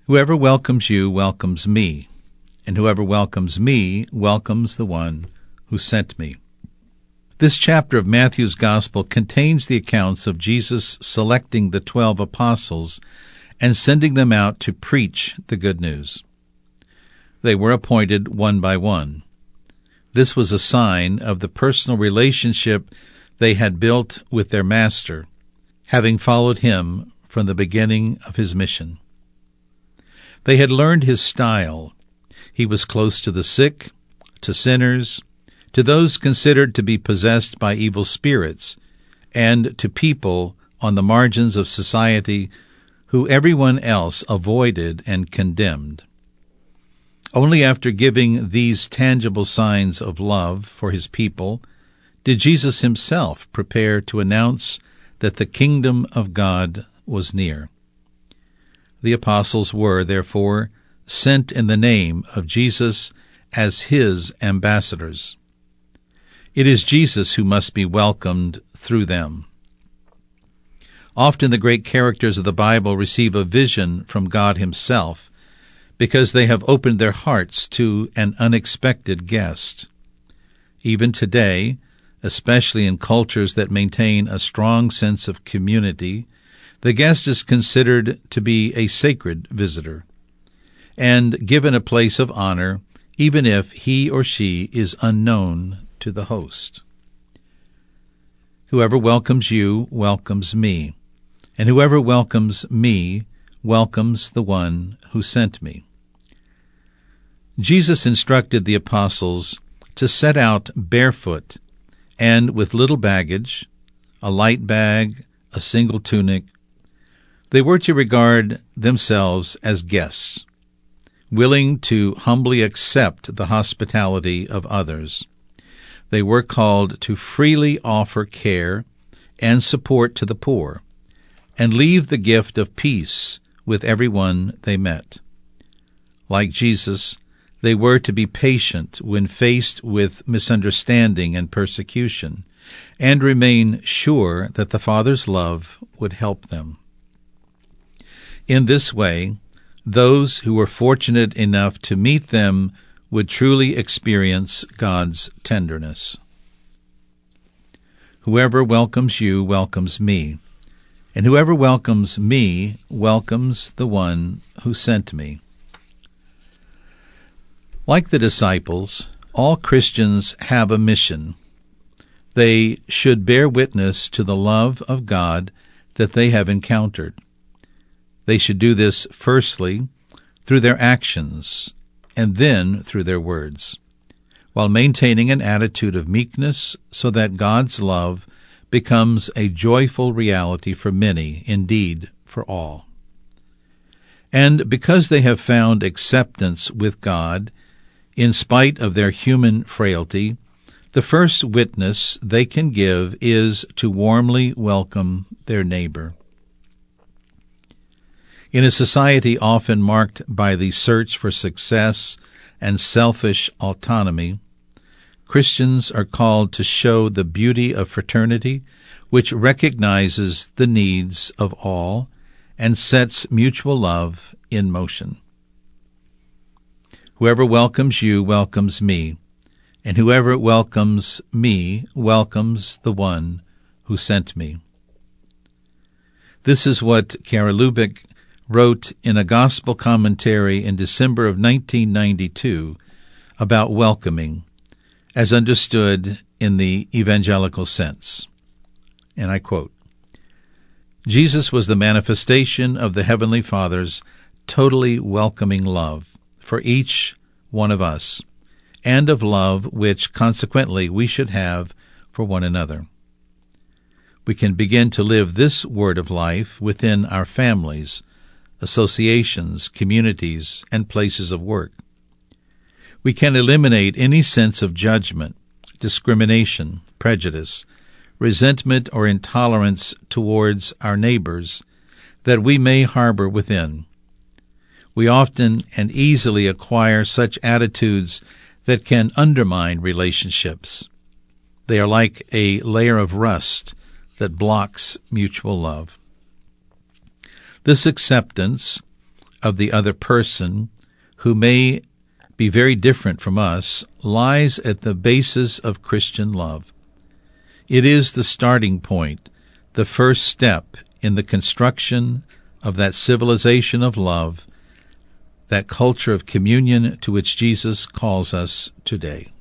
Whoever welcomes you welcomes me, and whoever welcomes me welcomes the one who sent me." This chapter of Matthew's Gospel contains the accounts of Jesus selecting the 12 apostles and sending them out to preach the good news. They were appointed one by one. This was a sign of the personal relationship they had built with their Master, having followed him from the beginning of his mission. They had learned his style. He was close to the sick, to sinners, to those considered to be possessed by evil spirits, and to people on the margins of society who everyone else avoided and condemned. Only after giving these tangible signs of love for his people did Jesus himself prepare to announce that the kingdom of God was near. The apostles were, therefore, sent in the name of Jesus as his ambassadors. It is Jesus who must be welcomed through them. Often the great characters of the Bible receive a vision from God himself because they have opened their hearts to an unexpected guest. Even today, especially in cultures that maintain a strong sense of community, the guest is considered to be a sacred visitor and given a place of honor even if he or she is unknown to the host. Whoever welcomes you welcomes me, and whoever welcomes me welcomes the one who sent me. Jesus instructed the apostles to set out barefoot and with little baggage, a light bag, a single tunic. They were to regard themselves as guests, willing to humbly accept the hospitality of others. They were called to freely offer care and support to the poor, and leave the gift of peace with everyone they met. Like Jesus, they were to be patient when faced with misunderstanding and persecution, and remain sure that the Father's love would help them. In this way, those who were fortunate enough to meet them would truly experience God's tenderness. Whoever welcomes you welcomes me, and whoever welcomes me welcomes the one who sent me. Like the disciples, all Christians have a mission. They should bear witness to the love of God that they have encountered. They should do this firstly through their actions, and then through their words, while maintaining an attitude of meekness so that God's love becomes a joyful reality for many, indeed for all. And because they have found acceptance with God, in spite of their human frailty, the first witness they can give is to warmly welcome their neighbor. In a society often marked by the search for success and selfish autonomy, Christians are called to show the beauty of fraternity, which recognizes the needs of all and sets mutual love in motion. Whoever welcomes you welcomes me, and whoever welcomes me welcomes the one who sent me. This is what Kara Lubick wrote in a gospel commentary in December of 1992 about welcoming, as understood in the evangelical sense. And I quote, "Jesus was the manifestation of the Heavenly Father's totally welcoming love for each one of us, and of love which, consequently, we should have for one another. We can begin to live this word of life within our families, associations, communities, and places of work. We can eliminate any sense of judgment, discrimination, prejudice, resentment, or intolerance towards our neighbors that we may harbor within. We often and easily acquire such attitudes that can undermine relationships. They are like a layer of rust that blocks mutual love. This acceptance of the other person, who may be very different from us, lies at the basis of Christian love. It is the starting point, the first step in the construction of that civilization of love, that culture of communion to which Jesus calls us today.